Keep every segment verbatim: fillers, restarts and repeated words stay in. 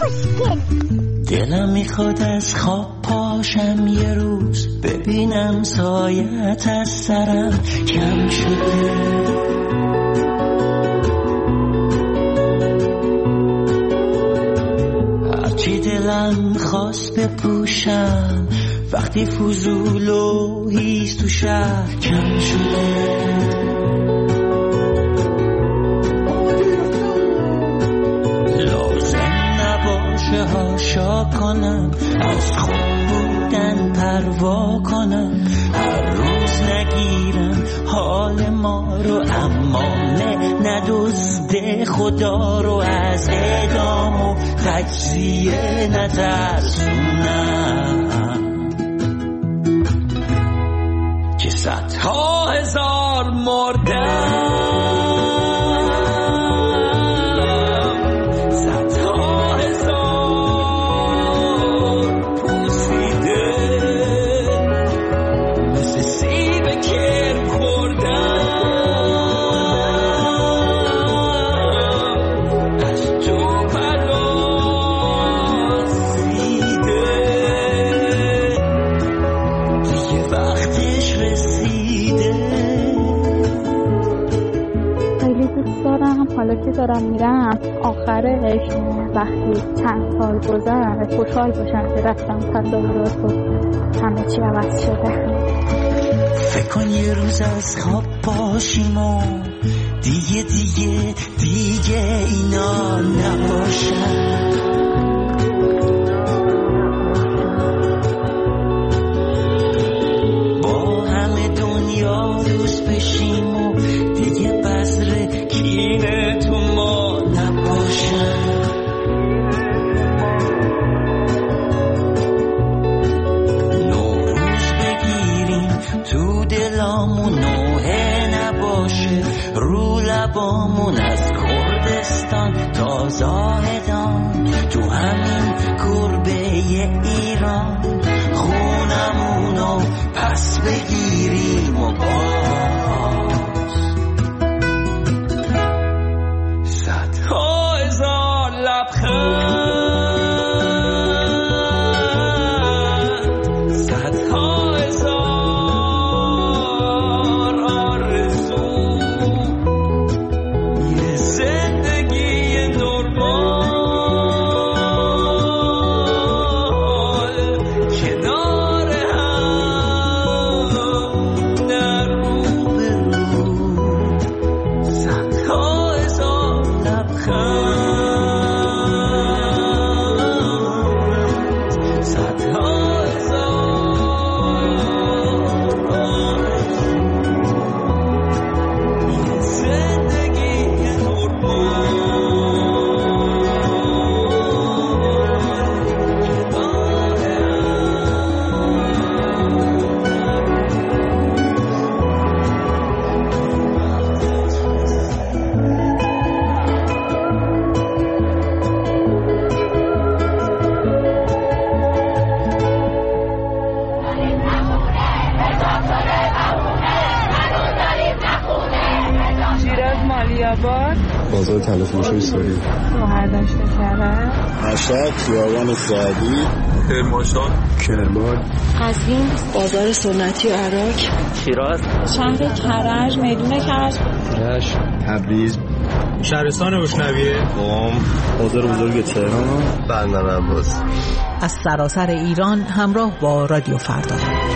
خوشگل. دلم میخواد از خواب پاشم یه روز، ببینم سایت از سرم کم شده. هرچی دلم خواست بپوشم، وقتی فضول و هیز تو شهر کم شده. هاشا کنم، از خود بودن پروا کنم، هر روز نگیرم حال ما رو، اما نه ندزده خدا رو، از اعدام و تجزیه نترسونم که صدها هزار مردم. که دارم میرم آخرش وقتی چند سال گذشت خوشحال باشم که رفتم تصاورات و همه چی عوض شده. فکر کن یه روز از خواب باشیم و دیگه دیگه دیگه اینا نباشن، با همه دنیا دوست بشیم و دیگه بذر کینه تو ما نباشن. نوروز بگیریم تو دلامون، نوحه نباشه رو لبامون، از کردستان تا زاهدان تو همین گربه ایران، خونمونو پس بگیریم و باز صدها هزار لبخند، صدها هزار آرزو، یه زندگی نرمال کنار هم در رو به رو، صدها هزار لبخند، صدها هزار آرزو، یه زندگی نرمال کنار شیراز مالیاباد بازار تلفروشی سوری، شوهر داشته کرده، مشهد خیابان سعدی، کرمانشاه، کرمان، قزوین بازار سنتی عراق، شیراز، شهر کرج میدون کرج، رشت، تبریز، شهرستان روشنویه، قم، بازار بزرگ تهران، بندر عباس. از سراسر ایران همراه با رادیو فردا.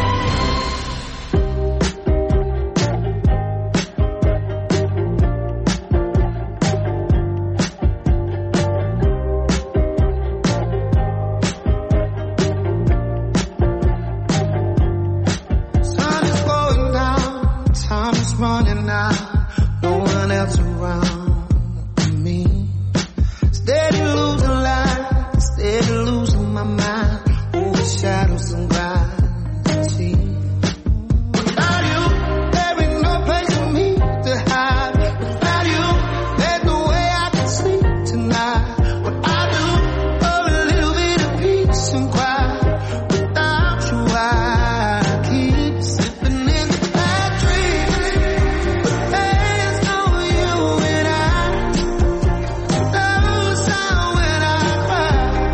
Sun is going down, time is running out, no one else around me. Steady losing life, steady losing my mind, over shadows and gravity. Without you, there ain't no place for me to hide. Without you, there's no way I can sleep tonight. What I do for a little bit of peace and quiet. Without you, I keep slipping into bad dreams. But there's no you and I. Those are when I cry.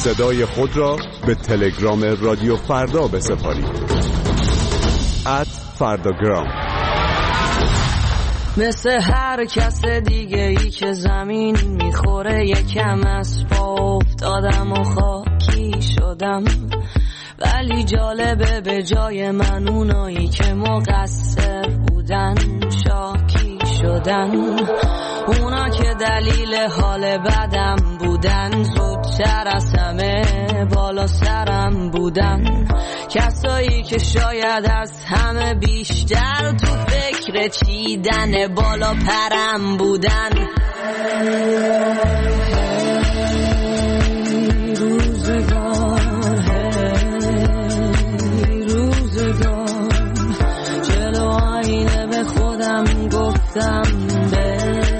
صدای خود را به تلگرام رادیو فردا بسپارید. ات فرداگرام. مثل هر کس دیگه ای که زمین میخوره یکم از پا افتادم و خاکی شدم، ولی جالبه به جای من اونایی که مقصر بودن شاکی شدن. اونا که دلیل حال بدم بودن زودتر از همه بالا سرم بودن. کسایی که شاید از همه بیشتر تو فکر چیدن بالا پرم بودن. روزگار روزگار جلو آینه به خودم گفتم به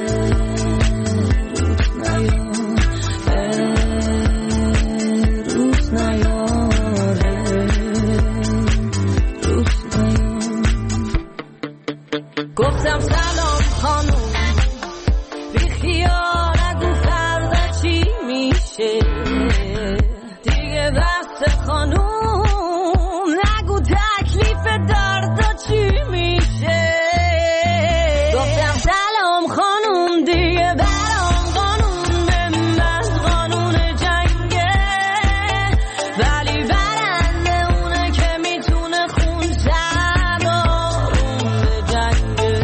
گفتم سلام خانوم، بی خیال نگو فردا چی میشه دیگه، بس خانوم نگو تکلیف دردا چی میشه. گفتم سلام خانوم دیگه برام قانون به من قانون جنگه، ولی برنده اونه که میتونه خون سردارون به جنگه.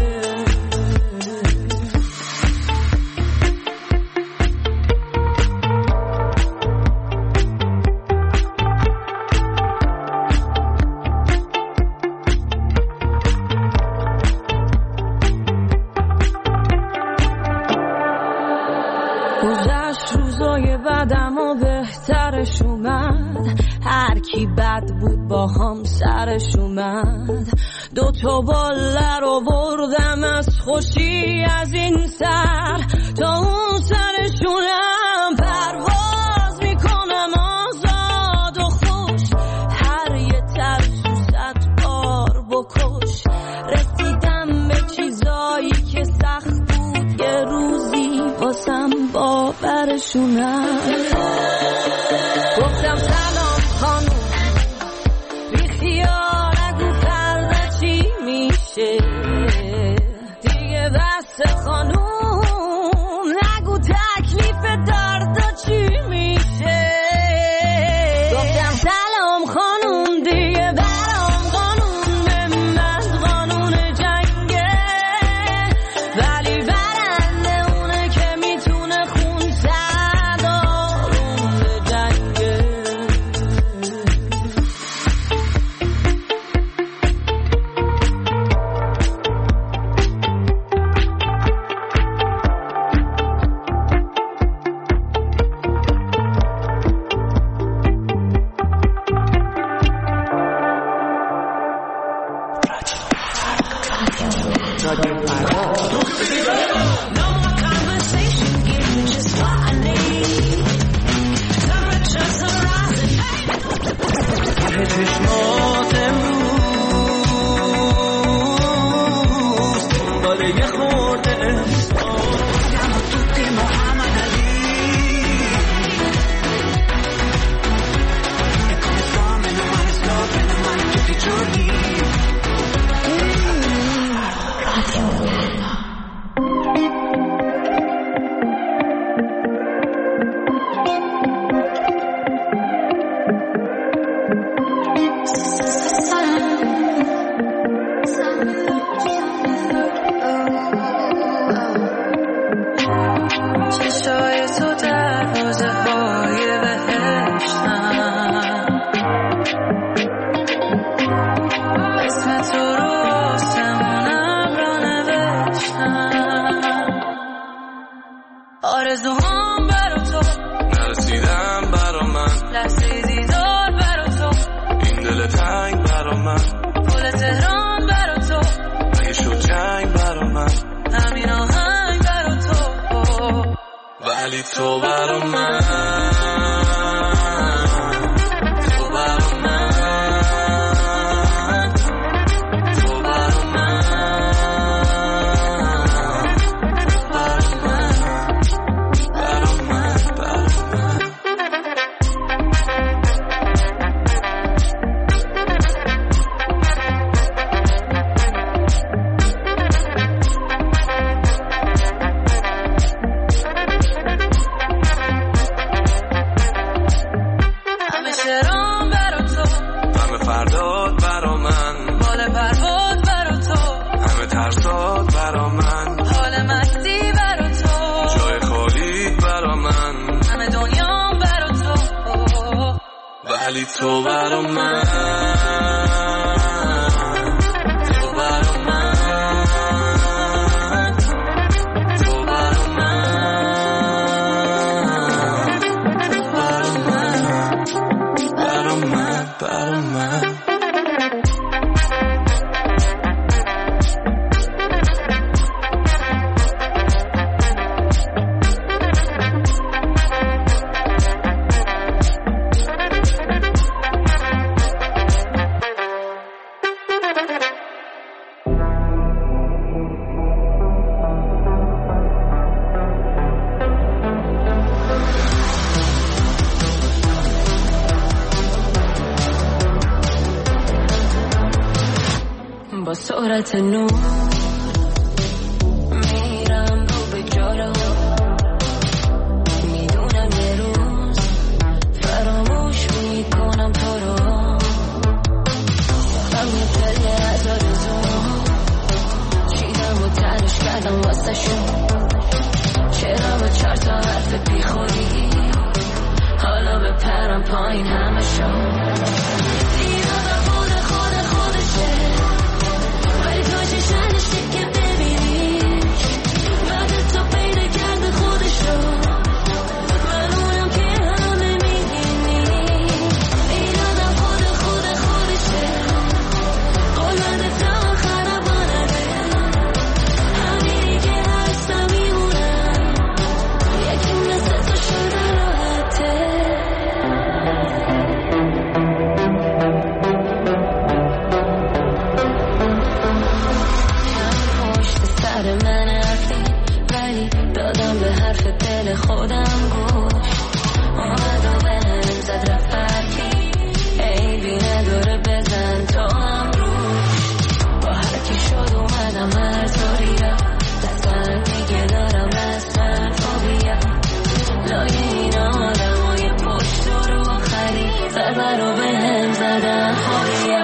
گذشت روزای بعدم و بهترش اومد، هر کی بد بود با هم سرش اومد. دو تا باله رو بردم از خوشی از این سر تا اون سرشونم پرواز میکنم آزاد و خوش. هر یه ترسو صد بار بکش، رسیدم به چیزایی که سخت بود یه روزی واسم باورشونم. گفتم سلام خانوم، بی خیال نگو فردا چی میشه دیگه، بس خانوم نگو تکلیف دردا چی میشه. گفتم سلام خانوم دیگه برام قانون به من قانون جنگه، ولی برنده اونه که میتونه خون سردارون به جنگه. چشمات امروز دنبال یه خورده احسان توتی محمد علی come from and I'm on stop and I'm on tutti giorni. آرزوهام برا تو نرسیدم برا من، لحظه دیدار برا تو، این دل تنگ برا من، پل تهران برا تو، اگه شد جنگ برا من، همین آهنگ برا تو، ولی تو برا من، تو برا من، تو برا من، برا من، برا من، برا من. ولی تو برا من، تو برا من، تو برا من، تو برا من، برا من، برا من. با سرعت نور میرم رو به جلو، میدونم یه روز فراموش میکنم تو رو. من یه پله از آرزوم چیدم و تنش کردم واسه شون، چرا با چهار تا حرف بی خودی حالا بپرم پایین همه شون. خودم گوش اومد و به هم زد رفت برکی، عیبی نداره بزن تو هم روش. با هرکی شد اومدم مرزاری را دستم میگه دارم رسمن فوبیا، لای این آدم های پشت رو خری زبر رو به هم زدن خوبیا.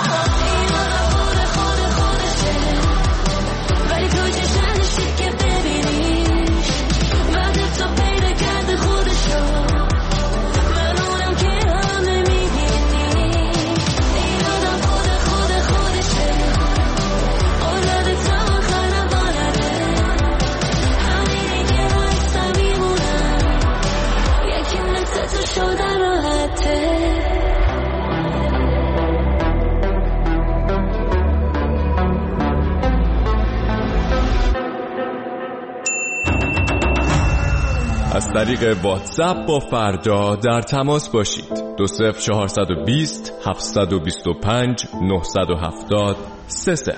از طریق واتساپ با فردا در تماس باشید. دو صفر چهارصد و بیست هفتصد و بیست و پنج نهصد و هفتاد سه صفر.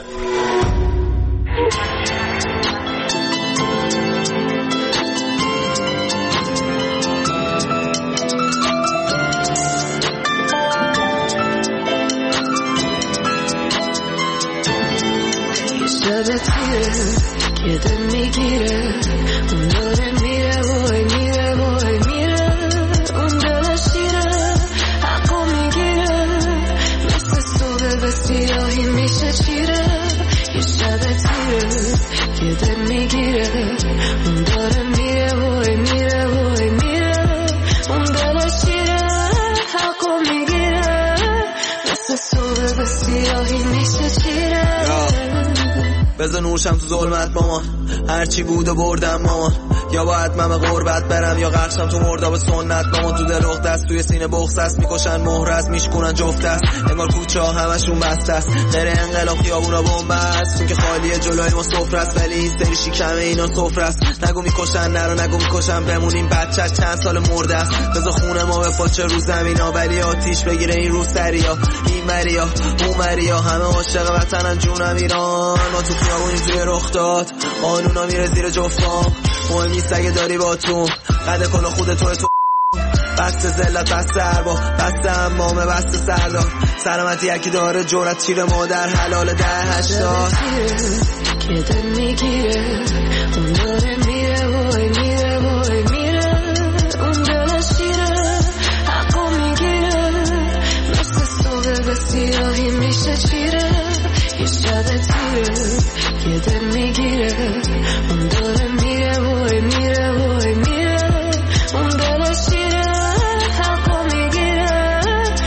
که دل میگیره اون داره میره وای میره وای میره، اون دل شیره حقو میگیره، مثل صبح به سیاهی میشه چیره. یه شب تیره که دل میگیره اون داره میره وای میره وای میره، اون دل شیره حقو میگیره، مثل صبح به سیاهی میشه چیره. بذار نورشم تو ظلمت مامان، هرچی بود و بردم مامان، یا باید من به غربت برم یا غرقشم تو مرداب سنت مامان. تو دل اخت است توی سینه بغض است، میکشن مهر است میشکنن جفت است، انگار کوچه ها همشون بسته است، غیر انقلاب خیابونا بمب است، چون که خالیه جلوی ما سفره است، ولی این سری شکمه اینا سفره است. نگو میکشن نرو نگو میکشن بمونیم، بچه‌ش چند سال مرده است، بذار خونه ما به پاچه رو زمینا، ولی آتیش بگیره این روسریا این مریا اون مریا، همه عاشق وطنن جونم ایران. ما تو خیابونی توی رخ داد قانونا میره زیر جفتام، مهم نیست اگه داری با تو قد کلا خود توی تو، بست زلت بست عربا بست امامه بست سردار، سلامتی یکی داره جورت چیر مادر حلال ده هشتاد. که دل میگیره اون داره میره وای میره وای میره، اون دل شیره حقو میگیره، مثل صبح به سیاهی میشه چیره. یه شب تیره که دل میگیره اون داره میره وای میره وای میره، اون دل شیره حقو میگیره،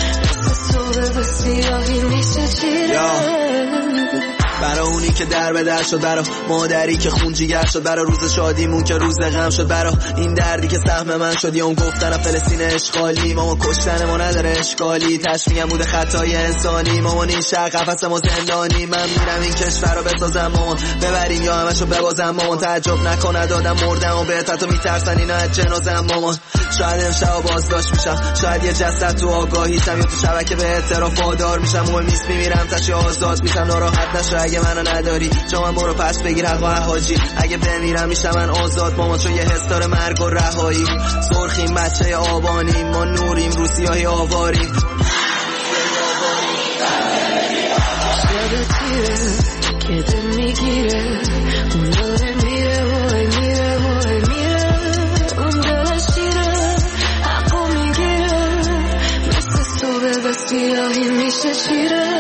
که در به در شد، برا مادری که خون جیگر شد، برا روز شادیمون که روز غم شد، برا این دردی که سهم من شد. یا اون گفتن فلسطین اشغالی، ماما کشتن ما نداره اشکالی، تشمیعم بوده خطای انسانی. مامان این شهر قفس ما زندانی، من میرم این کشور رو بسازم مامان، ببریم یا همشو ببازم مامان. تعجب نکنه دادم مردم و بهت حتی میترسن اینا از جنازم مامان. شاید امشب بازداشت میشم، شاید یه جسد تو آگاهیشم، یا تو شبکه به اعتراف وادار میشم. مول میست میمیرم تشی آزاد میشم، ناراحت نشو اگه منو نداری، چون من برو پس بگیر حق و حاجی. اگه بمیرم میشم من آزاد مامان، چون یه حس داره مرگ و رهایی. سرخیم بچه آبانیم، ما نوریم رو سیاهی آواریم. که دل میگیره اون داره میره وای میره وای میره، اون دلش شیره حقو میگیره، مثل صبح به سیاهی میشه شیره.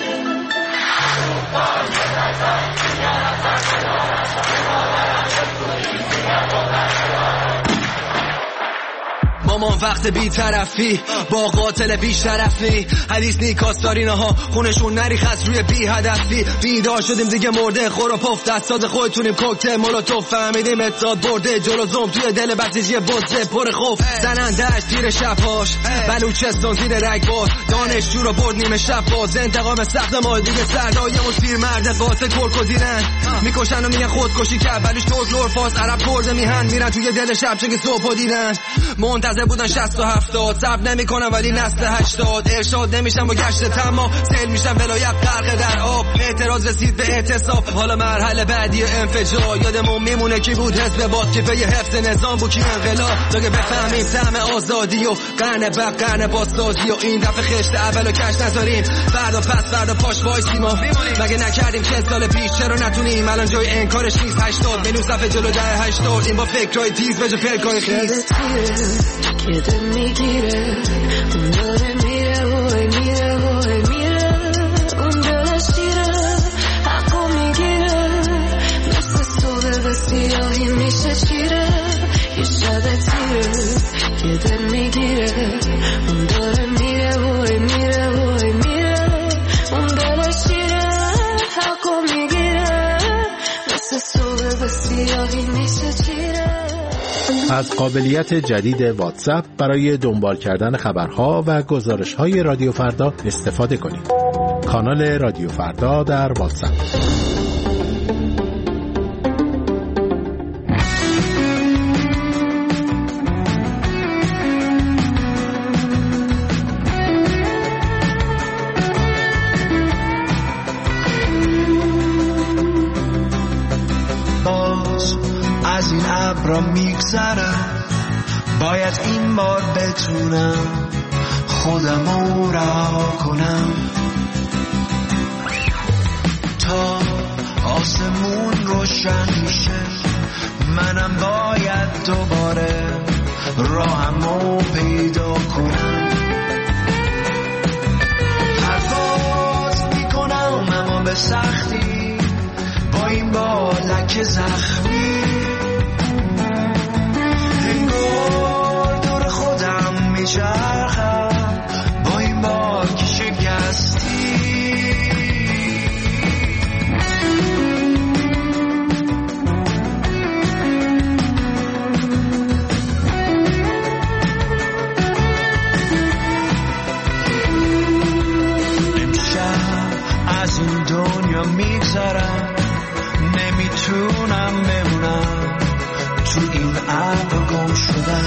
مامان وقت بی طرفی با قاتل بیش طرفی، حدیث نیکاستارینه ها خونشون نریخ از روی بی هدفی. بیدار شدیم دیگه مرده خور و پف، دستاز خودتونیم کوکتل مولوتوف، فهمیدیم اتحاد برده جلو زوم توی دل بسیجی بزه پر خوف. زنندش تیر شبهاش بلوچستان زیر رگبار، دانشجو رو برد نیمه شب باز، انتقام سخت ما دیگه سردای اون پیر مرد قاتل کرکو دیرن میکشن و میگن خودکشی کرد، ولیش ترک فاس عرب کرده میهن میرن توی دل شب چه که صبح دیدن. منتظر بودن شصت و هفتاد، صبر نمیکنن ولی نسل هشتاد، ارشاد نمیشن با گشت تمام، سیل میشن ولایت غرق در آب. اعتراض رسید به اعتصاب، حالا مرحله بعدی انفجار. یادمون میمونه کی بود حزب باد که به حفظ نظام بود، کی انقلاب تا که بفهمیم طعم آزادی و قرن بعد قرن بازسازی. و این دفعه خشت اولو کش نذاریم، فردا پس فردا پاش وایسیم. مگه نکردیم چه سال پیش، چرا نتونیم الان جای انکارش نیست. هشتاد میلیون صفحه جلو ده هشتاد، این با فکرای تیز به جا پلکای خیز. که دل میگیره اون داره میره وای میره وای میره، اون دلش شیره حقو میگیره، مثل صبح به سیاهی میشه شیره. یه شب تیره که دل میگیره اون داره میره وای میره وای میره، اون دلش شیره حقو میگیره، مثل صبح به سیاهی میشه شیره. از قابلیت جدید واتساپ برای دنبال کردن خبرها و گزارش‌های رادیو فردا استفاده کنید. کانال رادیو فردا در واتساپ. از این ابرا میگذرم، باید این بار بتونم خودمو رها کنم، تا آسمون روشن میشه منم باید دوباره راهمو پیدا کنم. پرواز میکنم اما به سختی، با این بالک زخمی، انگار دور خودم میچرخم با این باک شکستی. امشب از این دنیا میگذرم، نمیتونم بمونم تو این ابر گم شدن.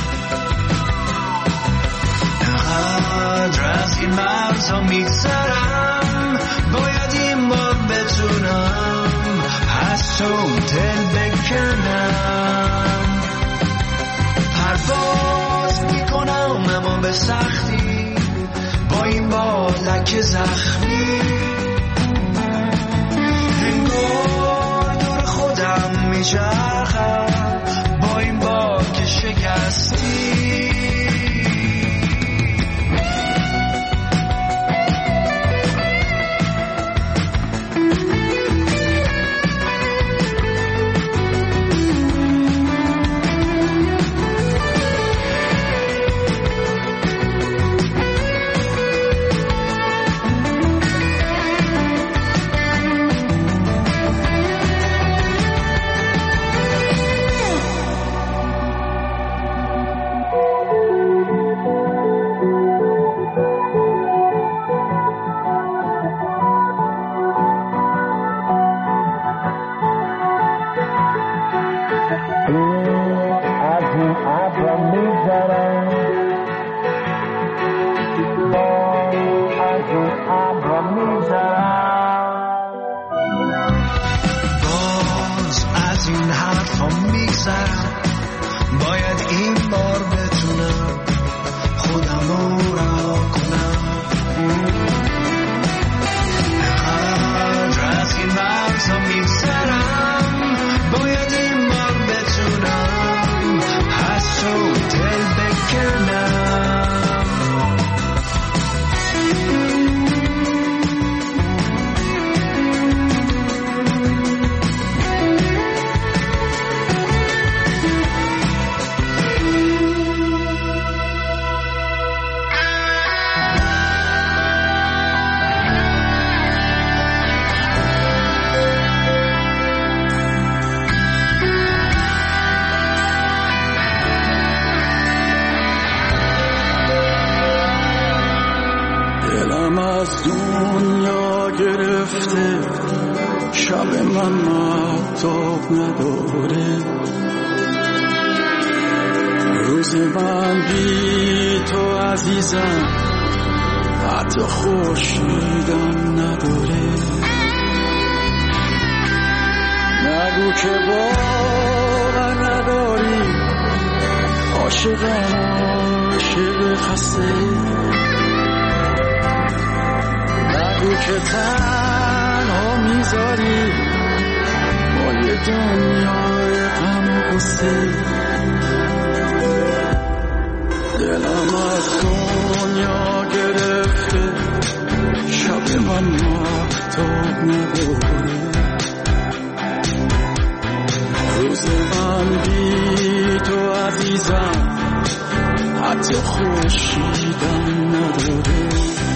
انقدر از این مرزا میگذرم، باید این بار بتونم از تو دل بکنم. پرواز میکنم اما به سختی، با این بالک زخمی، انگار دور خودم میچرخم با این باک شکستی. از این ابر میگذرم از این ابر میگذرم باز از این حرفا میگذرم باید این بار بتونم خودم رو رها کنم قدر از این مرزا میگذرم باید این بار بتونم حس و دل بکنم از دنیا گرفته شب من مهتاب نداره روز من بی تو عزیزم حتی خورشیدم نداره نگو که باور نداری عاشقم عاشق خسته نگو که تنها میذاری با یه دنیای غم و غصه دلم از دنیا گرفته شب من مهتاب نداره روز من بی تو عزیزم حتی خورشیدم نداره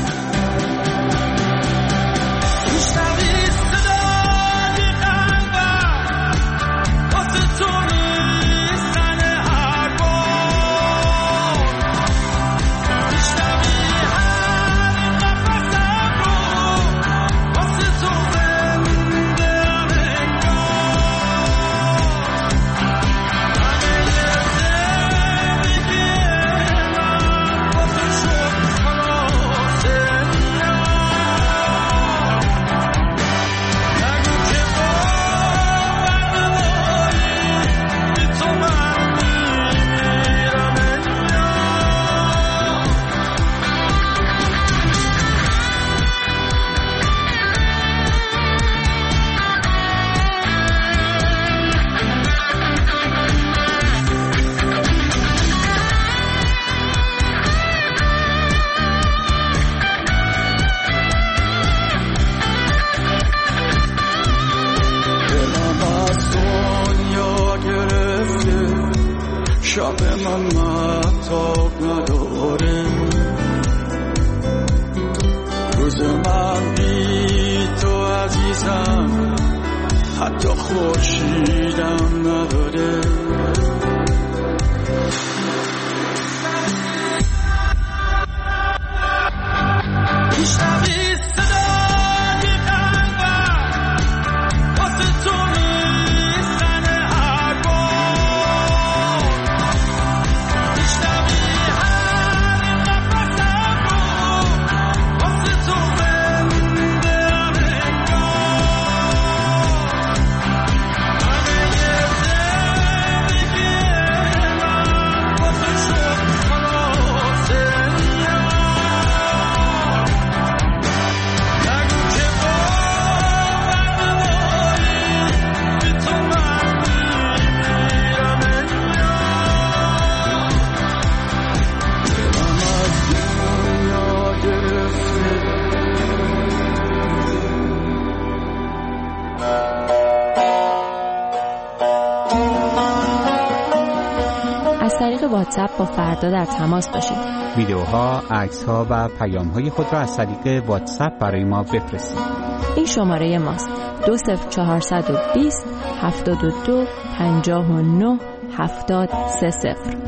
شب من مهتاب نداره روز من بی تو عزیزم حتی خورشیدم نداره واتساپ با فردا در تماس باشید. ویدیوها، عکس‌ها و پیام‌های خود را از طریق واتساپ برای ما بفرستید. این شماره ماست: دو صفر چهارصد و بیست هفتاد و دو پنجاه و نه هفتاد سه صفر.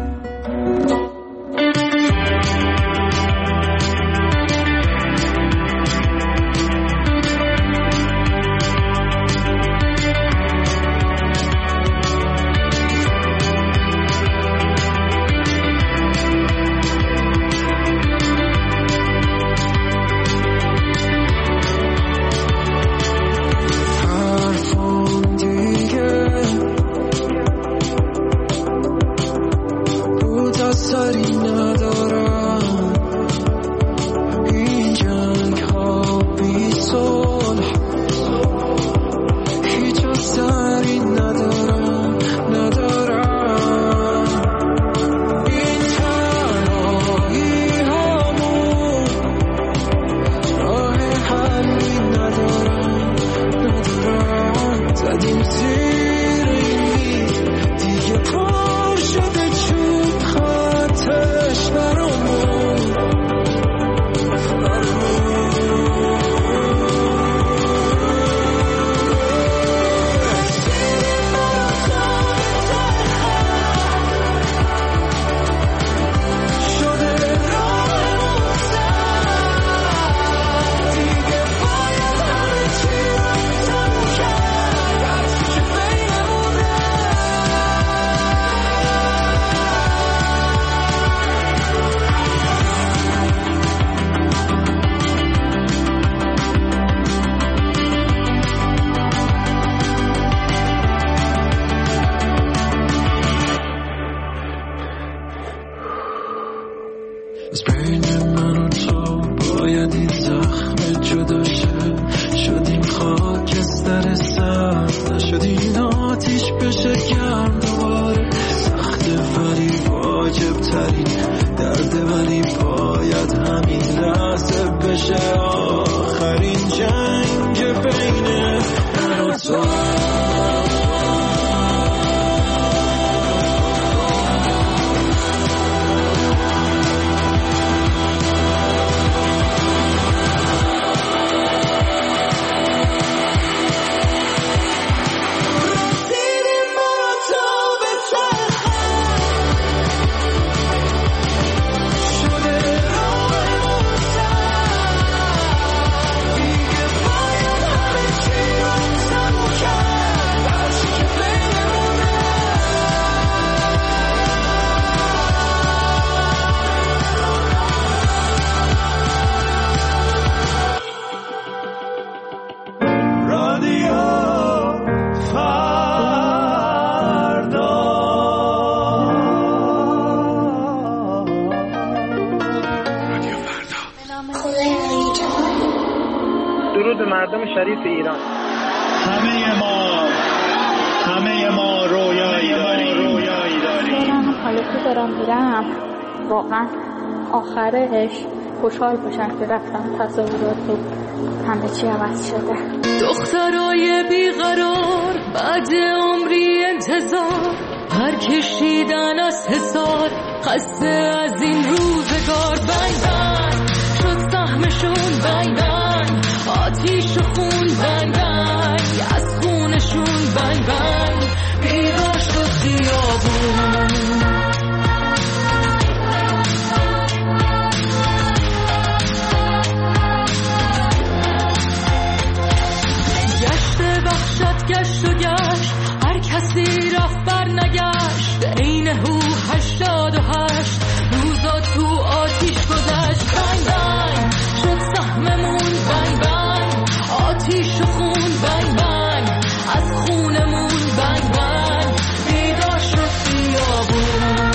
از بین من و تو باید این زخم جدا شه. شدیم خاکستر سرد، نشدیم آتیش بشه گرم دوباره. سخته ولی واجب ترین درده، ولی باید همین لحظه بشه آخرین جنگ بین من و تو. مردم شریف ایران، همه ما همه ما رویایی داریم رویایی داریم حالا که دارم میرم واقعا آخرش خوشحال باشم که رفتم تصورات و همه چی عوض شده. دخترای بیقرار بعد عمری انتظار، هر کشیدن از حصار خسته از این روزگار. بنگ بنگ شد سهمشون، بنگ بنگ آتیش و خون، بنگ بنگ از خونشون، بنگ بنگ بیدار شد خیابون. گشت وحشت گشت و گشت، هر کسی رفت بر نگشت. عین هو هشتاد و هشت روزا تو آتیش گذشت. بنگ بنگ شد سهممون، بنگ بنگ آتیش و خون، بنگ بنگ از خونمون، بنگ بنگ بیدار شد خیابون.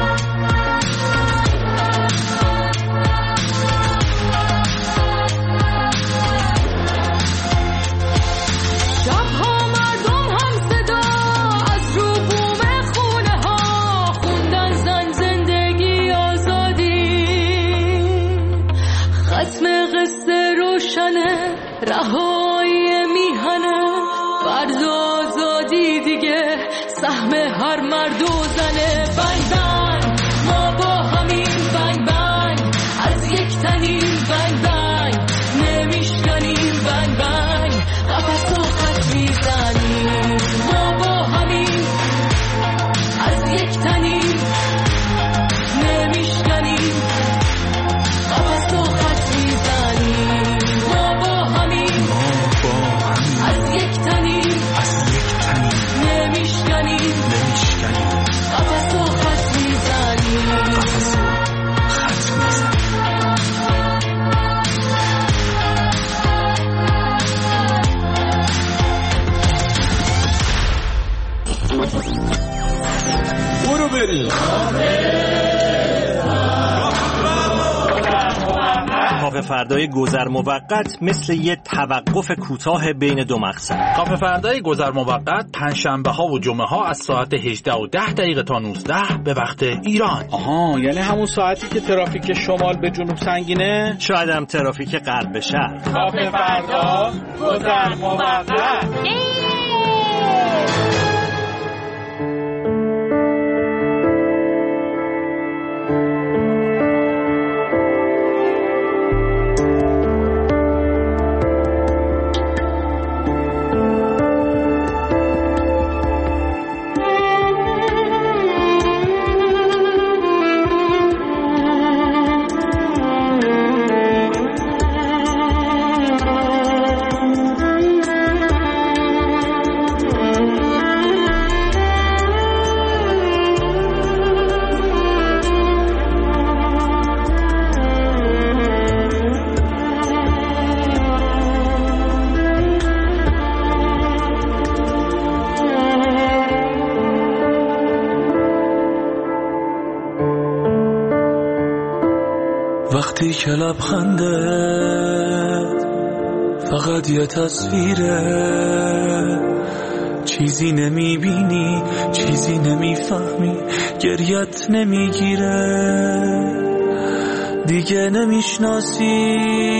شبها مردم هم صدا از رو بوم خونه ها خوندن زن زندگی آزادی. ختم قصه روشنه، رهایی میهنه، فرد آزادی دیگه سهم هر مرد و زنه. بنگ بنگ ما با همین، بنگ بنگ از یک تنیم، بنگ بنگ نمیشکنیم، بنگ بنگ قفص و خط میزنیم. ما با همین از یک تنیم، نمیشکنیم قفص و خط میزنیم. ما با همین از یک تنیم، نمیشکنیم قفص و خط میزنیم. برو بریم کافه فردای گذر موقت مثل یه توقف کوتاه بین دو مقصد. کافه فردای گذر موقت پنجشنبه ها و جمعه ها از ساعت هجده و ده دقیقه تا نوزده به وقت ایران. آها، یعنی همون ساعتی که ترافیک شمال به جنوب سنگینه، شاید هم ترافیک غرب به شرق. کافه فردا گذر موقت. وقتی که لبخنده فقط یه تصویره، چیزی نمیبینی، چیزی نمیفهمی، گریت نمیگیره، دیگه نمیشناسی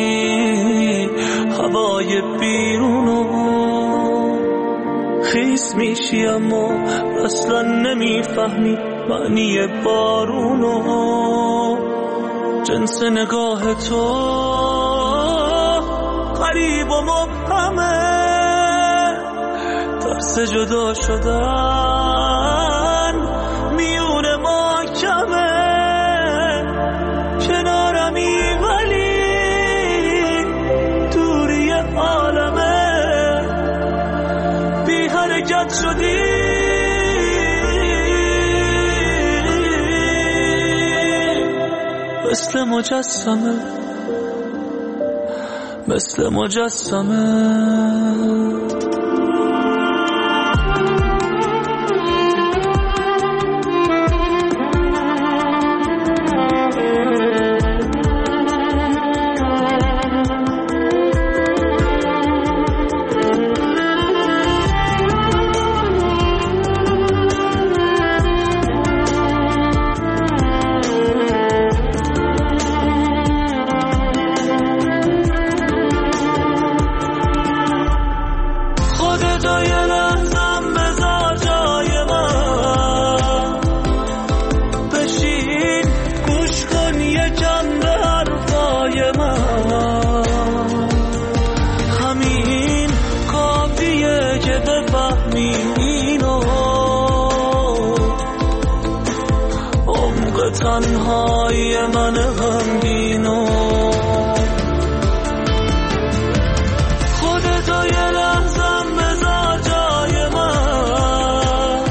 هوای بیرونو، خیس میشی اما اصلا نمیفهمی معنی بارونو، جنس نگاه تو غریب و مبهمه، ترس جدا شدن میون ما کمه، کنارمی ولی دوری عالمه، بی حرکت شدی مثل مجسمه، مثل مجسمه. تنهای من غمگینو خودتو یه لحظم بذار جای من،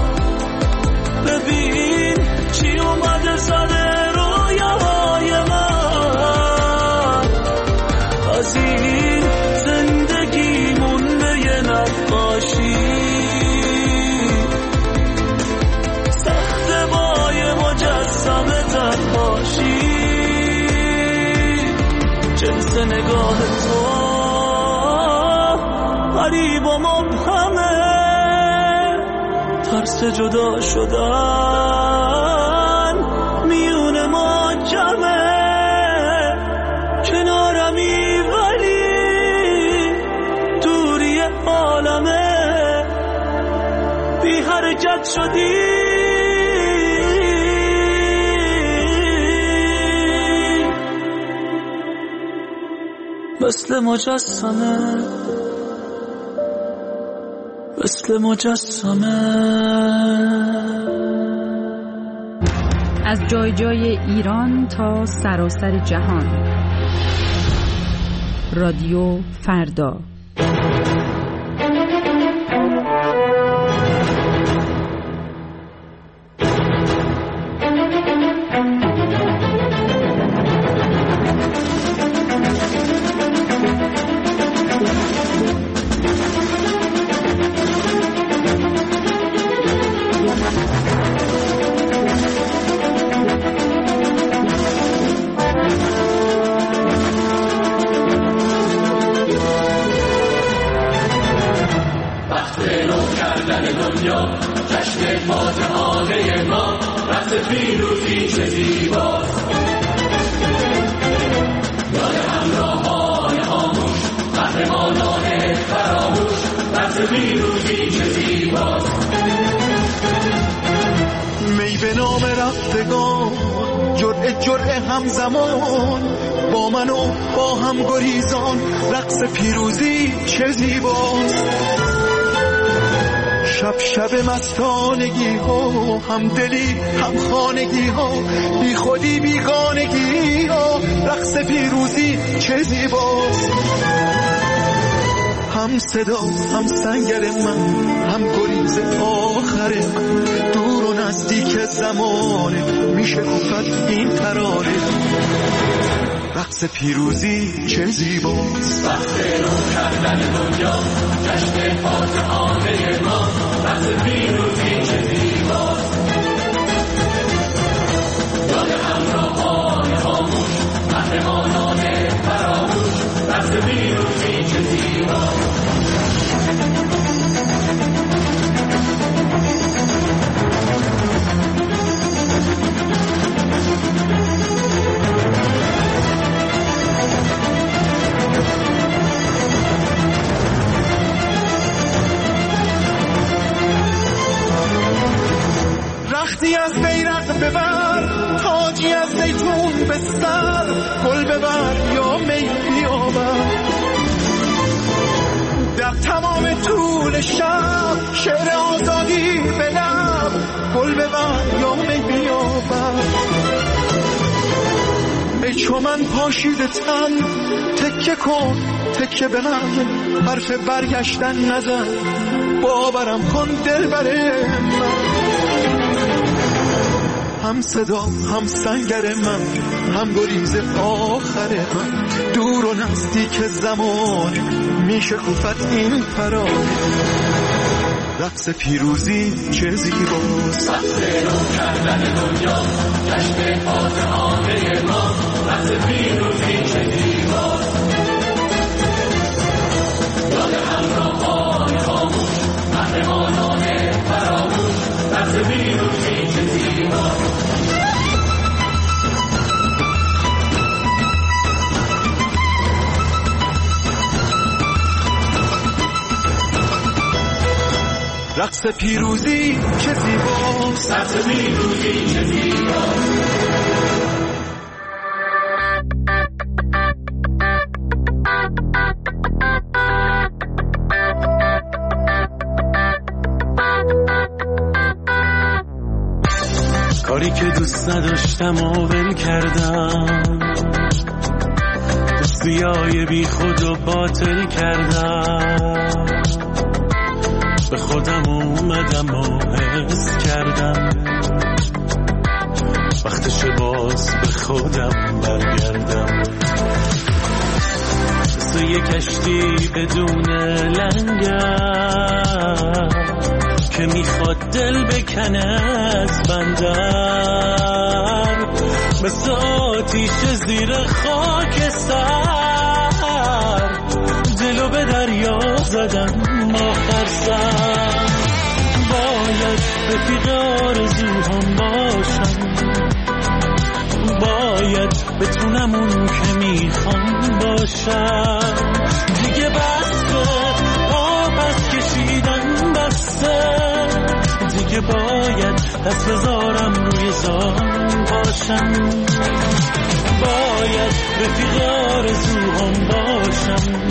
ببین چی اومده سر رویاهای من، از این زندگی مونده یه نقاشی، جنس نگاه تو غریب و مبهمه، ترس جدا شدن میون ما کمه، کنارمی ولی دوری عالمه، بی حرکت شدی مثل مجسمه، مثل مجسمه. از جای جای ایران تا سراسر جهان، رادیو فردا. می به نام رفتگان، جرعه جرعه همزمان، با من و با هم گریزان، رقص پیروزی چه زیباست. شب شب مستانگی ها، هم دلی هم خانگی ها، بی خودی بیگانگی ها، رقص پیروزی چه زیباست. هم صدا هم سنگر من، هم گریز آخر من، دور و نزدیک زمانه میشه گفت این ترانه، رقص پیروزی چه زیباست. وقت رو کردن دنیا، جشن فاتحانه ما، رقص پیروزی چه زیباست. یاد همراهان خاموش، قهرمانان دستی از بیرق ببر، تاجی از زیتون به سر، گل ببر یا می بیاور. در تمام طول شب شعر آزادی به لب، گل ببر یا می بیاور. ای چو من پاشیده تن تکه کن تکه به من، حرف برگشتن نزن باورم کن دل بره من. هم صدا هم سنگر من، هم گریز آخر من، دور و نزدیک زمان میشه کوفت این فرار. رقص پیروزی چه زیباست، رقص نو کردن دنیا، جشن فاتحانه ما. رقص پیروزی چه زیباست، یاد همراهان خاموش، قهرمانان فراموش. رقص پیروزی چه زیباست. رقص پیروزی چه زیباست، رقص پیروزی چه زیباست. کاری که دوست نداشتم و ول کردم، دوستیای بی خود و باطل کردم. به خودم اومدم و حس کردم وقتش باز به خودم برگردم. مثل یه کشتی بدون لنگر که میخواد دل بکنه از بندر، مثل آتیش زیر خاک سر، دلو به دریا زدم آخر سر. باید رفیق آرزوهام باشم، باید بتونم اون که میخوام باشم. دیگه بسته آبست کشیدن بسته، دیگه باید دست بذارم روی زان باشم. باید رفیق آرزوهام باشم،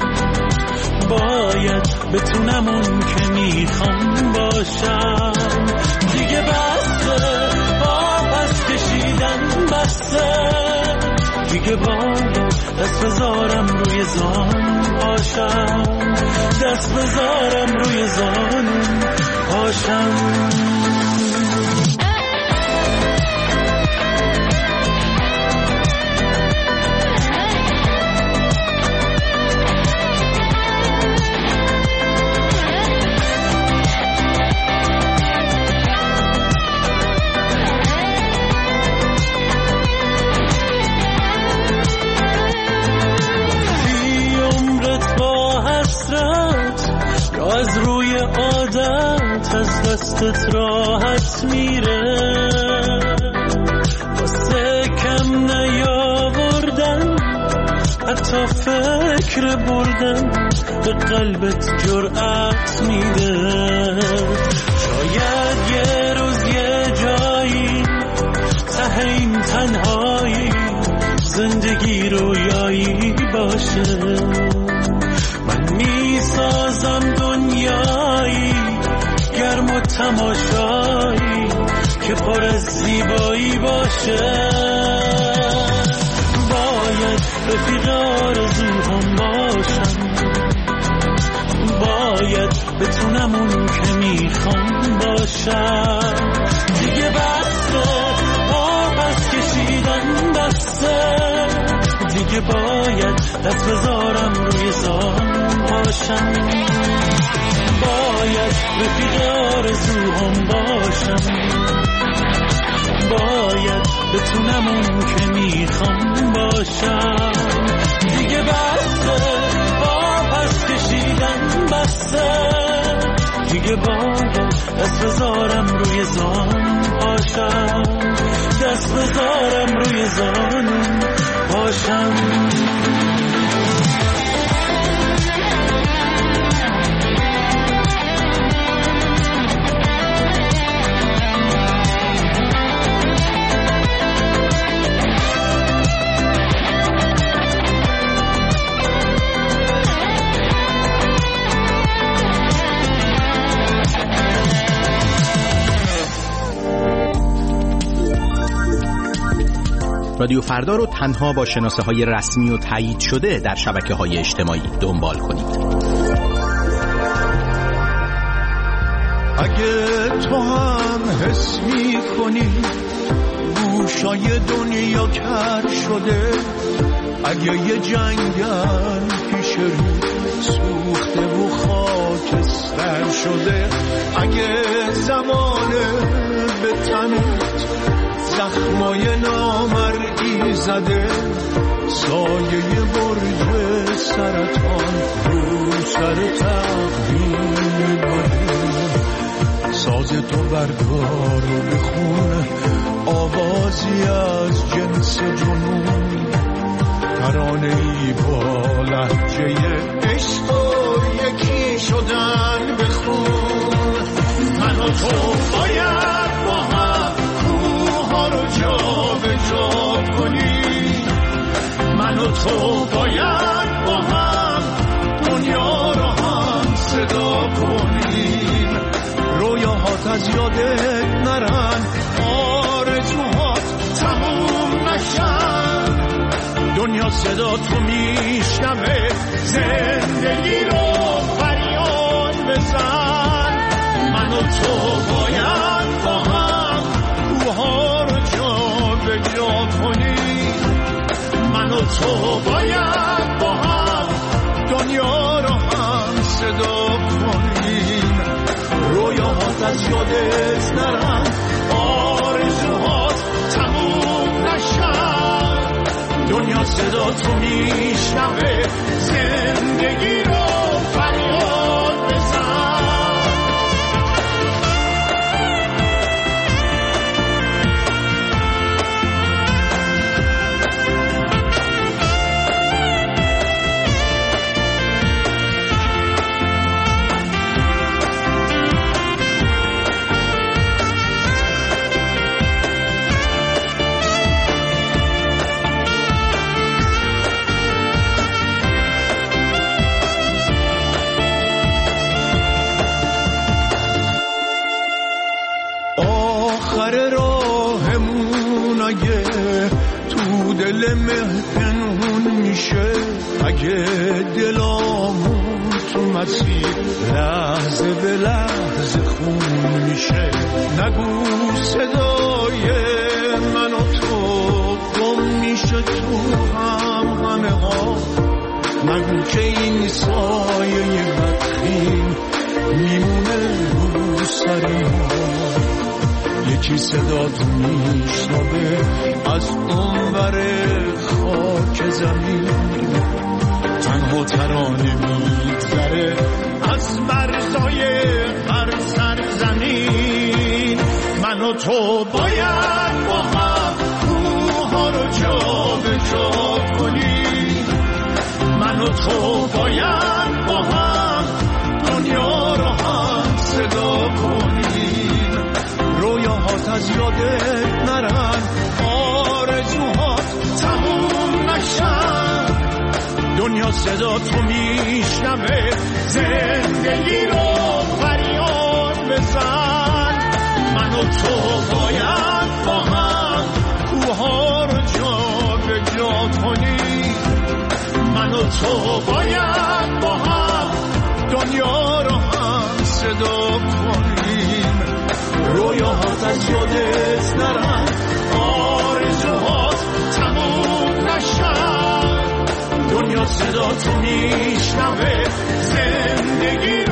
باید بتونم اون که میخوام باشم. دیگه بسته آبست کشیدن بسته، دیگه باید دست بذارم روی زان باشم، دست بذارم روی زان باشم. از روی عادت از دستت راحت میره، واسه کم نیاوردن حتی فکر بردن به قلبت جرأت میده. شاید یه روز یه جایی ته این تنهایی زندگی رویایی باشه. من میسازم دنیایی گرم و تماشایی که پر از زیبایی باشه. باید رفیق آرزوهام باشم، باید بتونم اون که میخوام باشم. دیگه بسته آبست کشیدن بسته، دیگه باید دست بذارم روی زان باشم. باید رفیق آرزوهام باشم، باید بتونم اون که میخوام باشم. دیگه بسته آبست کشیدن بسته، دیگه باید دست بذارم روی زان باشم، دست بذارم روی زان باشم. رادیو فردا رو تنها با شناسه های رسمی و تایید شده در شبکه های اجتماعی دنبال کنید. اگه تو هم حس می کنی گوشای دنیا کر شده، اگه یه جنگل پیش رو سوخته و خاکستر شده، اگه زمانه به تنت زخمای نامرئی زده، سایه برج سرطان رو سر تقدیم بده، ساز تو بردار و بخون آوازی از جنس جنون، ترانه‌ای با لهجه عشق و یکی شدن بخون. من و تو باید با هم کوها رو جا به جا کنیم، من و تو باید با هم دنیا رو هم صدا کنیم، رویاهات از یادت نرن، آرزوهات تموم نشن، دنیا صدا تو میشنوه، زندگی رو فریاد بزن. من و تو باید با هم کوها رو جا به جا کنیم، من و تو باید با هم دنیا رو هم صدا کنیم، رویاهات از یادت نرن، آرزوهات تموم نشن، دنیا صدا تو میشنوه، زندگی رو فریاد بزن. دل مهنون میشه، اگه دلامون تو مسیر لحظه به لحظه خون میشه، نگو صدای من و تو گم میشه تو هم همه ها، نگو که این سایه بدخیم میمونه رو سر ما، یکی صدا تو میشنوه از اونور خاک زمین، تنها ترانه میگذره از مرزای هر سرزمین. من و تو باید با هم کوها رو جا به جا کنیم، من و تو باید با هم دنیا رو هم صدا کنیم، رویاهات از یادت نرن، آرزوهات تموم نشن، دنیا صدا تو میشنوه، زندگی رو فریاد بزن. من و تو باید با هم کوها رو جا به جا کنیم، من و تو باید با هم دنیا رو هم صدا کنیم، رویاهات از یادت نرن، آرزوهات تموم نشن، دنیا صدا تو میشنوه، زندگی